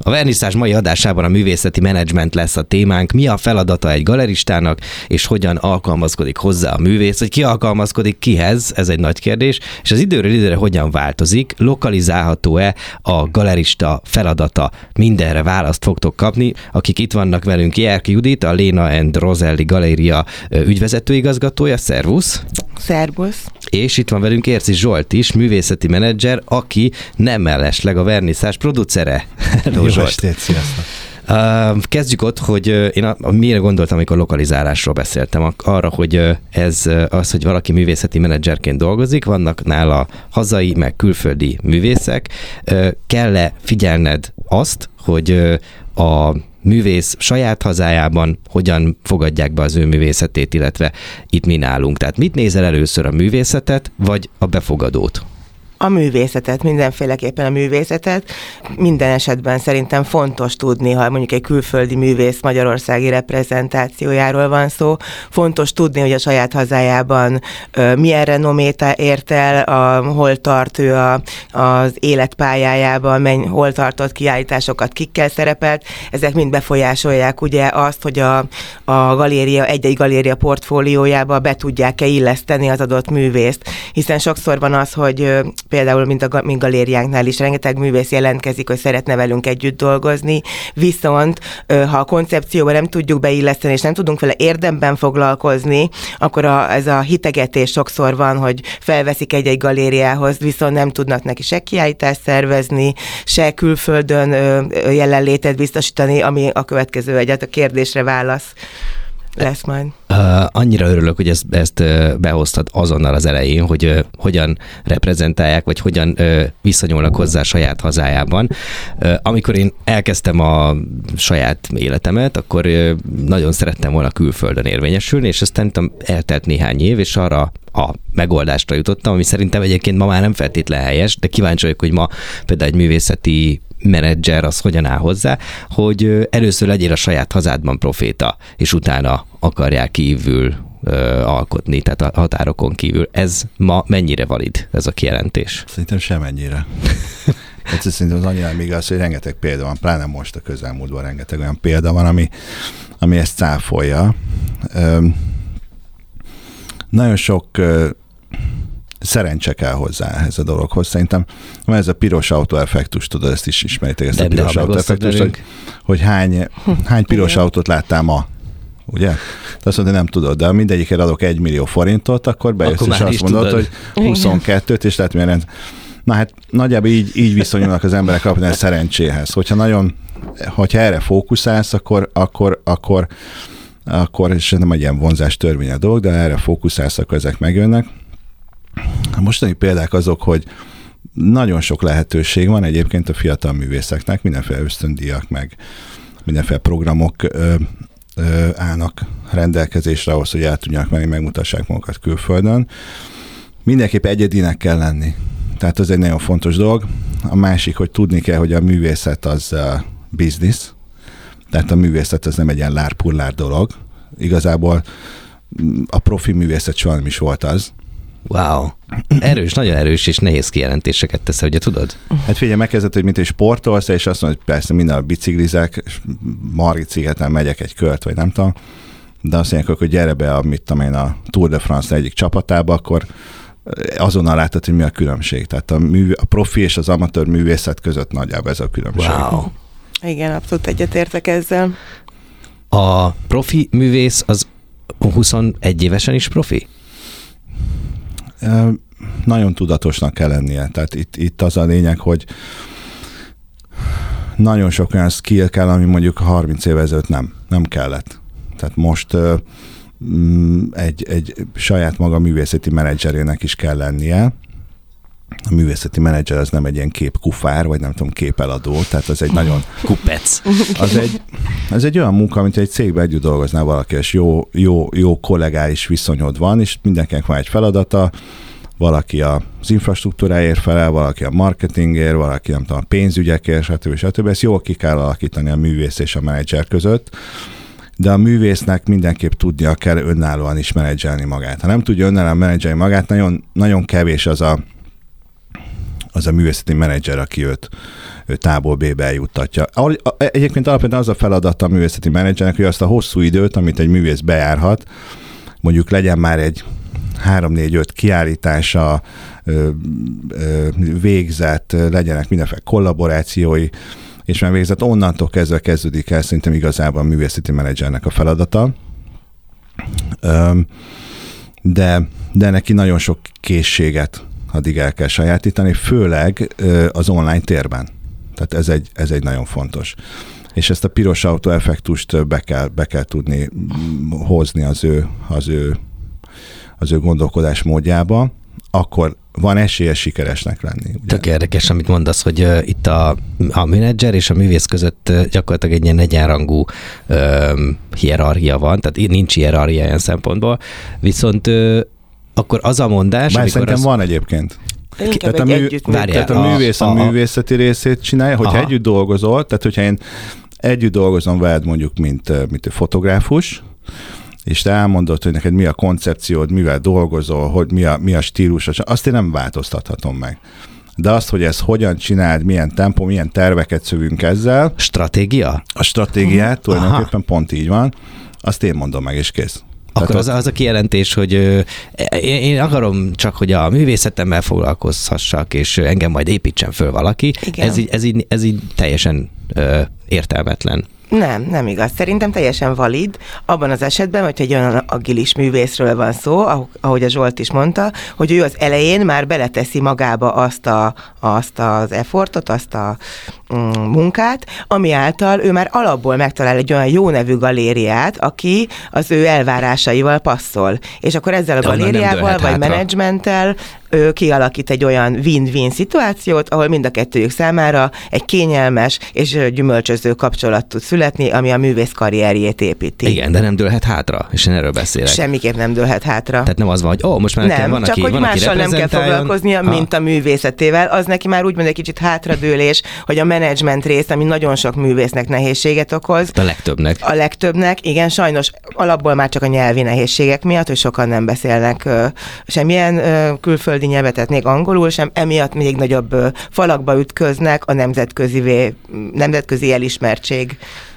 A verniszázs mai adásában a művészeti menedzsment lesz a témánk. Mi a feladata egy galeristának, és hogyan alkalmazkodik hozzá a művész, hogy ki alkalmazkodik kihez, ez egy nagy kérdés, és az időről időre hogyan változik, lokalizálható-e a galerista feladata? Mindenre választ fogtok kapni. Akik itt vannak velünk, Jerki Judit, a Léna and Roselli Galéria ügyvezetőigazgatója. Szervusz! Szervusz! És itt van velünk Érci Zsolt is, művészeti menedzser, aki nem mellesleg a verniszázs producere. Jó estét, sziasztok! Kezdjük ott, hogy én mire gondoltam, amikor lokalizálásról beszéltem, arra, hogy ez az, hogy valaki művészeti menedzserként dolgozik, vannak nála hazai, meg külföldi művészek. Kell-e figyelned azt, hogy a művész saját hazájában hogyan fogadják be az ő művészetét, illetve itt mi nálunk? Tehát mit nézel először, a művészetet, vagy a befogadót? A művészetet, mindenféleképpen a művészetet. Minden esetben szerintem fontos tudni, ha mondjuk egy külföldi művész magyarországi reprezentációjáról van szó, fontos tudni, hogy a saját hazájában milyen renomét ért el, hol tart ő az életpályájában, hol tartott kiállításokat, kikkel szerepelt. Ezek mind befolyásolják ugye azt, hogy a galéria, egy-egy galéria portfóliójába be tudják-e illeszteni az adott művészt. Hiszen sokszor van az, hogy például, mint a mi galériánknál is rengeteg művész jelentkezik, hogy szeretne velünk együtt dolgozni, viszont ha a koncepcióba nem tudjuk beilleszteni, és nem tudunk vele érdemben foglalkozni, akkor ez a hitegetés sokszor van, hogy felveszik egy-egy galériához, viszont nem tudnak neki se kiállítást szervezni, se külföldön jelenlétet biztosítani, ami a következő a kérdésre válasz lesz majd. Annyira örülök, hogy ezt behoztad azonnal az elején, hogy hogyan reprezentálják, vagy hogyan viszonyulnak hozzá saját hazájában. Amikor én elkezdtem a saját életemet, akkor nagyon szerettem volna külföldön érvényesülni, és aztán eltelt néhány év, és arra a megoldásra jutottam, ami szerintem egyébként ma már nem feltétlen helyes, de kíváncsi vagyok, hogy ma például egy művészeti menedzser az hogyan áll hozzá, hogy először legyél a saját hazádban proféta, és utána akarják kívül alkotni, tehát a határokon kívül. Ez ma mennyire valid, ez a kijelentés? Szerintem semennyire. Szerintem az annyira még az, hogy rengeteg példa van, pláne most a közelmúltban rengeteg olyan példa van, ami ezt cáfolja. Nagyon sok szerencse kell hozzá ehhez a dologhoz. Szerintem van ez a piros autó effektus, tudod, ezt is ismeritek, ezt a piros autó effektust, hogy hány piros autót láttál ma, ugye? Te azt mondod, hogy nem tudod, de mindegyikért adok 1 millió forintot, akkor bejössz, és azt mondod, hogy 22-t, és lehet milyen. Na hát nagyjából így viszonyulnak az emberek a szerencséhez. Hogyha erre fókuszálsz, akkor és nem egy ilyen vonzás törvény a dolog, de erre fókuszálsz, akkor ezek megjönnek. A mostani példák azok, hogy nagyon sok lehetőség van egyébként a fiatal művészeknek, mindenféle ösztöndíjak, meg mindenféle programok állnak rendelkezésre ahhoz, hogy el tudjanak menni, megmutassák magukat külföldön. Mindenképp egyedinek kell lenni. Tehát ez egy nagyon fontos dolog. A másik, hogy tudni kell, hogy a művészet az biznisz. Tehát a művészet az nem egy ilyen lárpullár dolog. Igazából a profi művészet soha nem is volt az. Wow. Erős, nagyon erős és nehéz kijelentéseket tesz, ugye tudod? Hát figyelj, megkezdett, hogy mint egy sportolsz, és azt mondod, hogy persze minden biciklizek, és Margit szigeten megyek egy kört, vagy nem tudom, de azt mondják, hogy gyere be a Tour de France egyik csapatába, akkor azonnal látod, hogy mi a különbség. Tehát a profi és az amatőr művészet között nagyjából ez a különbség. Wow. Igen, abszolút egyetértek ezzel. A profi művész az 21 évesen is profi? Nagyon tudatosnak kell lennie. Tehát itt az a lényeg, hogy nagyon sok olyan skill kell, ami mondjuk 30 évvel ezelőtt nem kellett. Tehát most egy saját maga művészeti menedzserének is kell lennie. A művészeti menedzser az nem egy ilyen képkufár, vagy nem tudom, képeladó, tehát az egy nagyon... Kupec. Az egy olyan munka, mint egy cégben együtt dolgoznál valaki, és jó kollégális viszonyod van, és mindenkinek van egy feladata, valaki az infrastruktúráért felel, valaki a marketingért, valaki nem tudom, a pénzügyekért, stb. Ezt jól ki kell alakítani a művész és a menedzser között, de a művésznek mindenképp tudnia kell önállóan is menedzselni magát. Ha nem tudja önállóan menedzselni magát, nagyon, nagyon kevés az az a művészeti menedzser, aki őt A-ból B-be eljuttatja. Egyébként alapvetően az a feladata a művészeti menedzsernek, hogy azt a hosszú időt, amit egy művész bejárhat, mondjuk legyen már egy 3-4-5 kiállítása végzett, legyenek mindenféle kollaborációi, és már végzett, onnantól kezdve kezdődik el szerintem igazából a művészeti menedzsernek a feladata. De neki nagyon sok készséget addig el kell sajátítani, főleg az online térben. Tehát ez egy nagyon fontos. És ezt a piros autó effektust be kell tudni hozni az ő gondolkodás módjába, akkor van esélye sikeresnek lenni. Ugye? Tök érdekes, amit mondasz, hogy itt a menedzser és a művész között gyakorlatilag egy ilyen egyenrangú hierarchia van, tehát nincs hierarchia ilyen szempontból, viszont akkor az a mondás... Bár szerintem van egyébként. Tehát a művész a művészeti részét csinálja, hogyha együtt dolgozol, tehát hogyha én együtt dolgozom veled mondjuk, mint fotográfus, és te elmondod, hogy neked mi a koncepciód, mivel dolgozol, hogy mi a stílus, azt én nem változtathatom meg. De azt, hogy ezt hogyan csináld, milyen tempó, milyen terveket szövünk ezzel. Stratégia? A stratégiát tulajdonképpen pont így van, azt én mondom meg, és kész. Akkor az a kijelentés, hogy én akarom csak, hogy a művészetemmel foglalkozhassak, és engem majd építsen föl valaki. Ez így teljesen értelmetlen. Nem igaz. Szerintem teljesen valid. Abban az esetben, hogy egy olyan agilis művészről van szó, ahogy a Zsolt is mondta, hogy ő az elején már beleteszi magába azt az effortot, azt a munkát, ami által ő már alapból megtalál egy olyan jó nevű galériát, aki az ő elvárásaival passzol. És akkor ezzel a galériával, vagy menedzsmenttel ő kialakít egy olyan win-win szituációt, ahol mind a kettőjük számára egy kényelmes és gyümölcsöző kapcsolat tud születni, ami a művész karrierjét építi. Igen, de nem dőlhet hátra, és én erről beszélek. Semmiképp nem dőlhet hátra. Tehát nem az van, hogy most már nem, van, csak aki, hogy van, mással nem kell foglalkoznia, mint a művészetével. Az neki már úgymond egy kicsit hátradőlés, hogy a menedzsment rész, ami nagyon sok művésznek nehézséget okoz. A legtöbbnek, igen, sajnos alapból már csak a nyelvi nehézségek miatt, hogy sokan nem beszélnek semmilyen külföldi nyelvet, tehát még angolul sem, emiatt még nagyobb falakba ütköznek a nemzetközi elismertség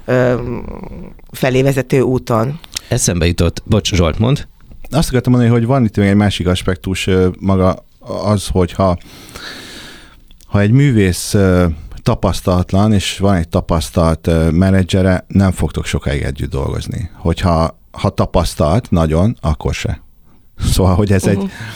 felé vezető úton. Eszembe jutott, bocs, Zsolt, mondd. Azt akartam mondani, hogy van itt még egy másik aspektus maga az, hogyha egy művész tapasztalatlan, és van egy tapasztalt menedzsere, nem fogtok sokáig együtt dolgozni. Hogyha tapasztalt nagyon, akkor se. Szóval, hogy ez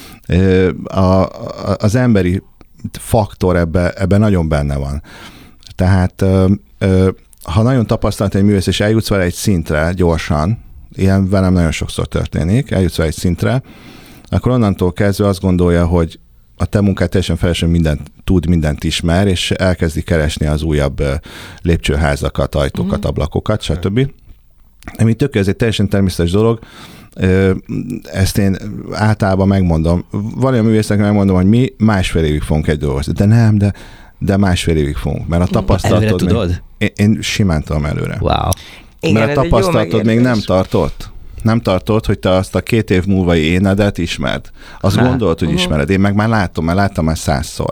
az emberi faktor ebben nagyon benne van. Tehát ha nagyon tapasztalt egy művész, és eljutsz vele egy szintre gyorsan, ilyen velem nagyon sokszor történik, eljutsz vele egy szintre, akkor onnantól kezdve azt gondolja, hogy a te munkád teljesen felesen mindent ismer, és elkezdi keresni az újabb lépcsőházakat, ajtókat, ablakokat, stb. Ami ez egy teljesen természetes dolog, ezt én általában megmondom. Van olyan művésznek, megmondom, hogy mi 1,5 évig fogunk egy dolgozni. De nem, de 1,5 évig fogunk, mert a tapasztalatod... Előre tudod? Én simán tudom előre. Wow. Mert a tapasztalatod még nem tartott. Nem tartott, hogy te azt a 2 év múlvai énedet ismerd. Azt gondolod, hogy ismered. Én meg már láttam már 100-szor.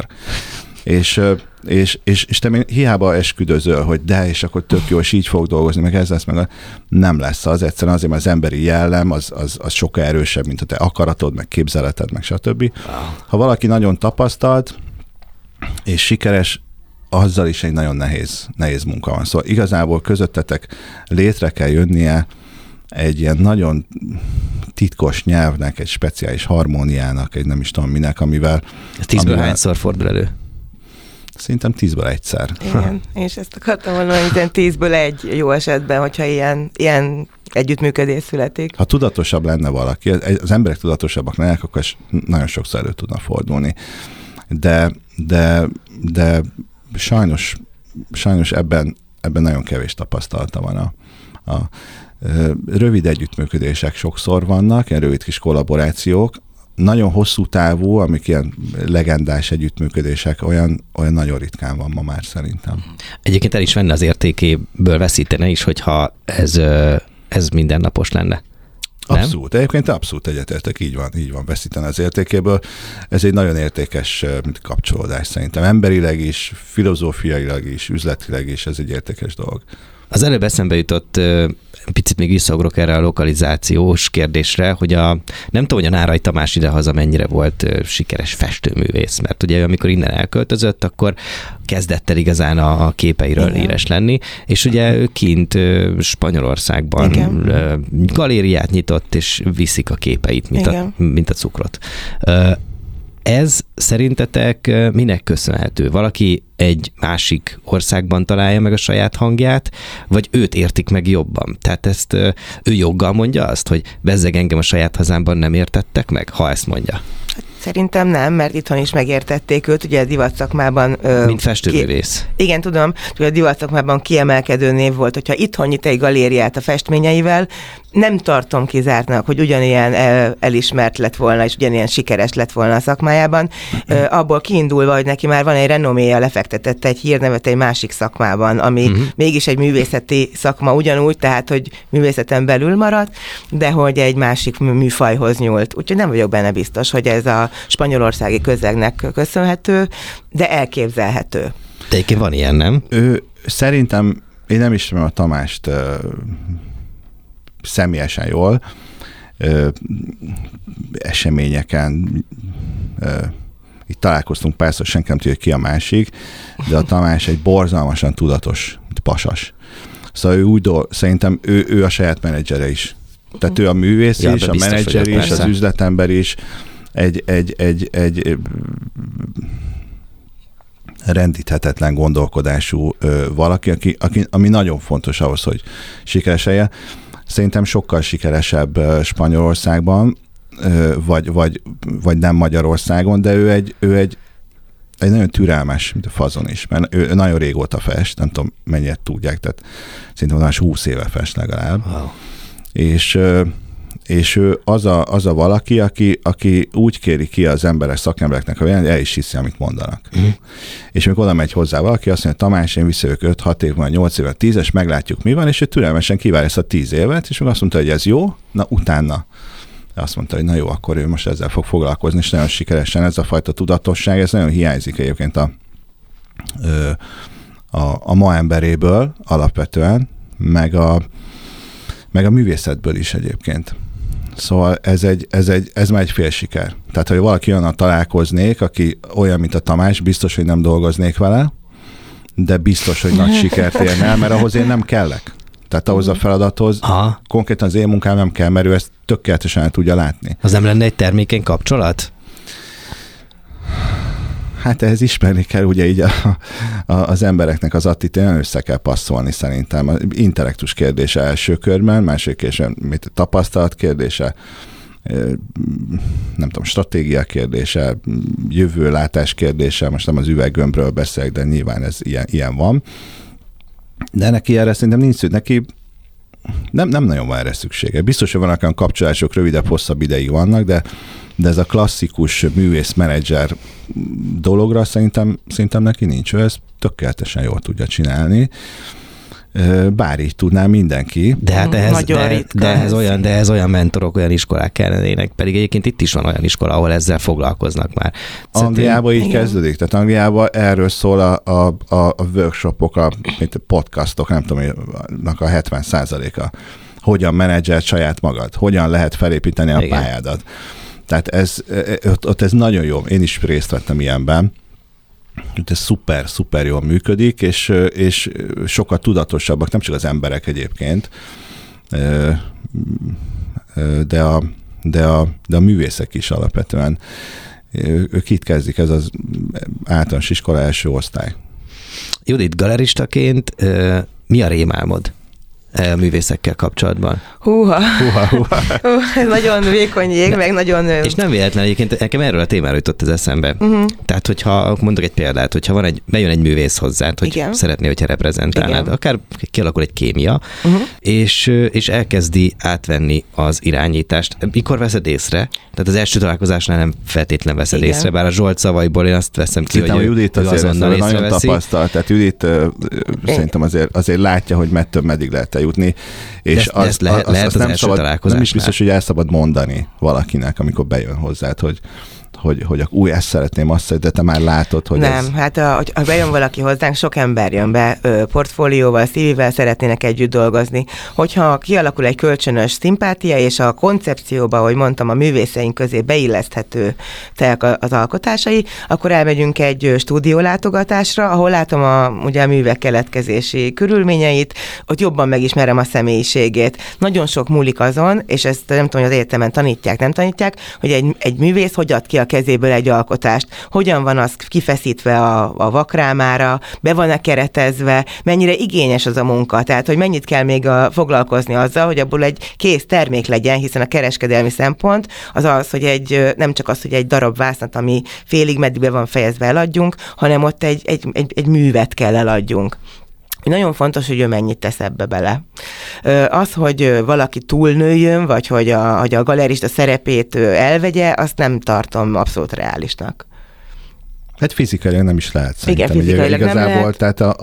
És te még hiába esküdözöl, hogy és akkor tök jó, és így fog dolgozni, meg ez lesz, meg nem lesz az. Egyszerűen azért, mert az emberi jellem az sokkal erősebb, mint a te akaratod, meg képzeleted, meg stb. Wow. Ha valaki nagyon tapasztalt és sikeres, azzal is egy nagyon nehéz munka van. Szóval igazából közöttetek létre kell jönnie egy ilyen nagyon titkos nyelvnek, egy speciális harmóniának, egy nem is tudom minek, amivel... 10-ből hányszor fordul elő? Szerintem 10-ből egyszer. Igen, és ezt akartam mondani, hogy 10-ből egy jó esetben, hogyha ilyen együttműködés születik. Ha tudatosabb lenne valaki, az emberek tudatosabbak lennek, akkor nagyon sokszor elő tudna fordulni. De sajnos ebben nagyon kevés tapasztalata van a rövid együttműködések sokszor vannak, ilyen rövid kis kollaborációk, nagyon hosszú távú, amik ilyen legendás együttműködések, olyan nagyon ritkán van ma már szerintem. Egyébként el is venne az értékéből, veszítene is, hogyha ez mindennapos lenne. Abszolút. Egyébként abszolút egyetértek, így van, veszíteni az értékéből. Ez egy nagyon értékes kapcsolódás szerintem. Emberileg is, filozófiailag is, üzletileg is, ez egy értékes dolog. Az előbb eszembe jutott, picit még visszaugrok erre a lokalizációs kérdésre, hogy nem tudom, hogy a Nárai Tamás idehaza mennyire volt sikeres festőművész, mert ugye amikor innen elköltözött, akkor kezdett el igazán a képeiről híres lenni, és ugye ő kint Spanyolországban galériát nyitott, és viszik a képeit, mint a cukrot. Ez szerintetek minek köszönhető? Valaki egy másik országban találja meg a saját hangját, vagy őt értik meg jobban? Tehát ezt ő joggal mondja azt, hogy bezzeg engem a saját hazámban nem értettek meg, ha ezt mondja? Szerintem nem, mert itthon is megértették őt, ugye a divatszakmában... Mint festőművész. Igen, tudom, hogy a divatszakmában kiemelkedő név volt, hogyha itthon nyit egy galériát a festményeivel, nem tartom kizártnak, hogy ugyanilyen elismert lett volna, és ugyanilyen sikeres lett volna a szakmájában. Abból kiindulva, hogy neki már van egy renoméja, lefektetett egy hírnevet egy másik szakmában, ami mégis egy művészeti szakma ugyanúgy, tehát, hogy művészeten belül maradt, de hogy egy másik műfajhoz nyúlt. Úgyhogy nem vagyok benne biztos, hogy ez a spanyolországi közegnek köszönhető, de elképzelhető. De egyébként van ilyen, nem? Szerintem, én nem ismerem a Tamást személyesen jól, eseményeken itt találkoztunk, persze, senki nem tudja, ki a másik, de a Tamás egy borzalmasan tudatos pasas. Szóval szerintem ő a saját menedzsere is. Tehát ő a művész is, a menedzser is, az üzletember is, egy rendíthetetlen gondolkodású valaki, ami nagyon fontos ahhoz, hogy sikeres legyen. Szerintem sokkal sikeresebb Spanyolországban, vagy nem Magyarországon, de ő egy nagyon türelmes, mint a fazon is, mert ő nagyon régóta fest, nem tudom mennyit tudják, tehát szerintem már 20 éve fest legalább. Wow. És ő az a valaki, aki úgy kéri ki az emberek, szakembereknek, hogy el is hiszi, amit mondanak. És amikor oda megy hozzá valaki, azt mondja, Tamás, én visszajövök 5-6 év, majd 8 évet, 10-es, meglátjuk, mi van, és ő türelmesen kivárja ezt a 10 évet, és azt mondta, hogy ez jó, na utána azt mondta, hogy na jó, akkor ő most ezzel fog foglalkozni, és nagyon sikeresen ez a fajta tudatosság, ez nagyon hiányzik egyébként a ma emberéből alapvetően, meg a művészetből is egyébként. Szóval ez már egy fél siker. Tehát, ha valaki olyannal találkoznék, aki olyan, mint a Tamás, biztos, hogy nem dolgoznék vele, de biztos, hogy nagy sikert érne el, mert ahhoz én nem kellek. Tehát ahhoz a feladathoz konkrétan az én munkám nem kell, mert ő ezt tökéletesen el tudja látni. Az nem lenne egy termékeny kapcsolat? Hát ehhez ismerni kell ugye így az embereknek az attitűdjén össze kell passzolni szerintem. Az intellektus kérdése első körben, második kérdése tapasztalat kérdése, nem tudom, stratégia kérdése, jövőlátás kérdése, most nem az üveggömbről beszélek, de nyilván ez ilyen van. De neki erre szerintem nincs szükség, neki nem nagyon van erre szüksége. Biztos, hogy vannak olyan kapcsolások, rövidebb, hosszabb ideig vannak, de ez a klasszikus művész-menedzser dologra szerintem neki nincs. Ő ezt tökéletesen jól tudja csinálni. Bár így tudná mindenki. De hát ehhez olyan mentorok, olyan iskolák kellenének, pedig egyébként itt is van olyan iskola, ahol ezzel foglalkoznak már. Angliában így kezdődik, tehát Angliában erről szól a workshopok, a podcastok, nem tudom, a 70%-a. Hogyan menedzseld saját magad, hogyan lehet felépíteni a pályádat. Tehát ez nagyon jó. Én is részt vettem ilyenben. Ez szuper jól működik, és sokkal tudatosabbak, nem csak az emberek egyébként, de a művészek is alapvetően. Ők itt kezdik, ez az általános iskola első osztály. Judit, galeristaként mi a rémálmod a művészekkel kapcsolatban? Húha. Ez nagyon vékony jég, meg nagyon... És nem véletlen egyébként, nekem erről a témáról jutott az eszembe. Tehát, hogyha mondok egy példát, hogyha bejön egy művész hozzád, hogy szeretné, hogyha reprezentálnád, akár kialakul egy kémia, és elkezdi átvenni az irányítást. Mikor veszed észre? Tehát az első találkozásnál nem feltétlenül veszed észre, bár a Zsolt szavaiból én azt veszem ki, hogy Judit azonnal nagyon tapasztalt. Tehát Judit szerintem azért látja, hogy meddig lehet jutni. És ezt lehet lehet az első találkozásnál. Nem is biztos, hogy el szabad mondani valakinek, amikor bejön hozzád, hogy ezt szeretném, de te már látod, hogy nem, hát ha bejön valaki hozzánk, sok ember jön be portfólióval, CV-vel szeretnének együtt dolgozni. Hogyha kialakul egy kölcsönös szimpátia, és a koncepcióba, ahogy mondtam, a művészeink közé beilleszthető az alkotásai, akkor elmegyünk egy stúdiólátogatásra, ahol látom ugye a művek keletkezési körülményeit, ott jobban megismerem a személyiségét. Nagyon sok múlik azon, és ezt nem tudom, hogy az egyetemen tanítják, nem tanítják, hogy egy művész hogy ad ki a kezéből egy alkotást, hogyan van az kifeszítve a vakrámára, be van-e keretezve, mennyire igényes az a munka, tehát hogy mennyit kell még foglalkozni azzal, hogy abból egy kész termék legyen, hiszen a kereskedelmi szempont az, hogy nem csak az, hogy egy darab vásznat, ami félig meddig be van fejezve, eladjunk, hanem ott egy művet kell eladjunk. Nagyon fontos, hogy ő mennyit tesz ebbe bele. Az, hogy valaki túlnőjön, vagy hogy a galerista szerepét elvegye, azt nem tartom abszolút reálisnak. Hát fizikailag nem is lehet szerintem. Igen, fizikailag nem lehet. Tehát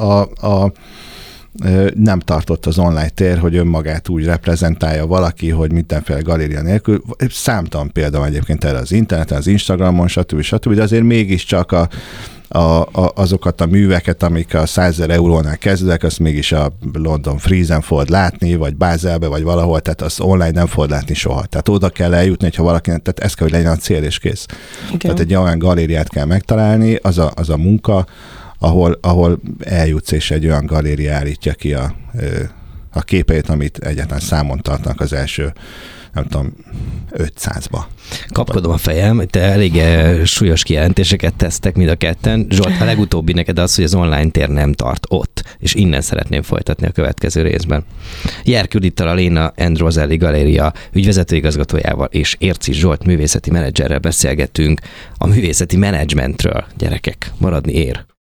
nem tartott az online tér, hogy önmagát úgy reprezentálja valaki, hogy mindenféle galéria nélkül. Számtalan példa egyébként erre az interneten, az Instagramon, stb. De azért mégiscsak azokat a műveket, amik a 100 000 eurónál kezdődnek, azt mégis a London Frieze-en fogod látni, vagy Bázelbe, vagy valahol, tehát azt online nem fogod látni soha. Tehát oda kell eljutni, hogyha valakinek, tehát ez kell, hogy legyen a cél és kész. Okay. Tehát egy olyan galériát kell megtalálni, az a munka, ahol eljutsz, és egy olyan galéria állítja ki a képeit, amit egyáltalán számon tartnak az első, nem tudom, 500-ba. Kapkodom a fejem, te elég súlyos kijelentéseket tesztek mind a ketten. Zsolt, a legutóbbi neked az, hogy az online tér nem tart ott, és innen szeretném folytatni a következő részben. Jerk Judittal, a Léna and Roselli Galéria ügyvezetőigazgatójával és Érci Zsolt művészeti menedzserrel beszélgettünk a művészeti menedzsmentről. Gyerekek, maradni ér.